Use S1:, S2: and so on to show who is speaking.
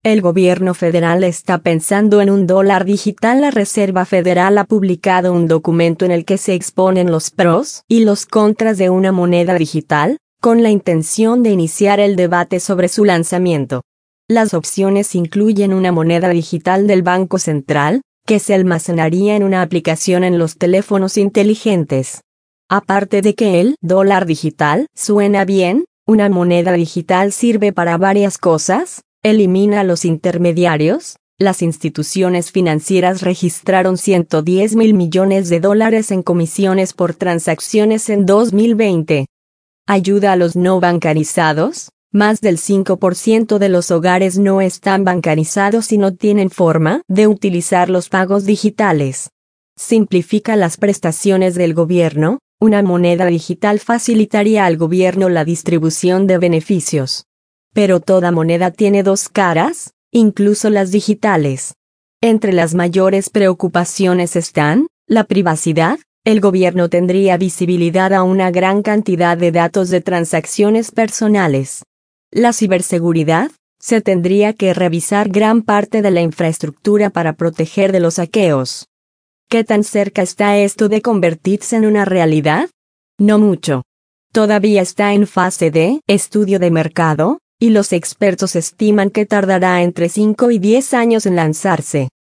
S1: El gobierno federal está pensando en un dólar digital. La Reserva Federal ha publicado un documento en el que se exponen los pros y los contras de una moneda digital, con la intención de iniciar el debate sobre su lanzamiento. Las opciones incluyen una moneda digital del Banco Central, que se almacenaría en una aplicación en los teléfonos inteligentes. Aparte de que el dólar digital suena bien, una moneda digital sirve para varias cosas. Elimina a los intermediarios. Las instituciones financieras registraron $110,000 millones en comisiones por transacciones en 2020. Ayuda a los no bancarizados. Más del 5% de los hogares no están bancarizados y no tienen forma de utilizar los pagos digitales. Simplifica las prestaciones del gobierno. Una moneda digital facilitaría al gobierno la distribución de beneficios. Pero toda moneda tiene dos caras, incluso las digitales. Entre las mayores preocupaciones están la privacidad. El gobierno tendría visibilidad a una gran cantidad de datos de transacciones personales. La ciberseguridad. Se tendría que revisar gran parte de la infraestructura para proteger de los hackeos. ¿Qué tan cerca está esto de convertirse en una realidad? No mucho. Todavía está en fase de estudio de mercado, y los expertos estiman que tardará entre 5 y 10 años en lanzarse.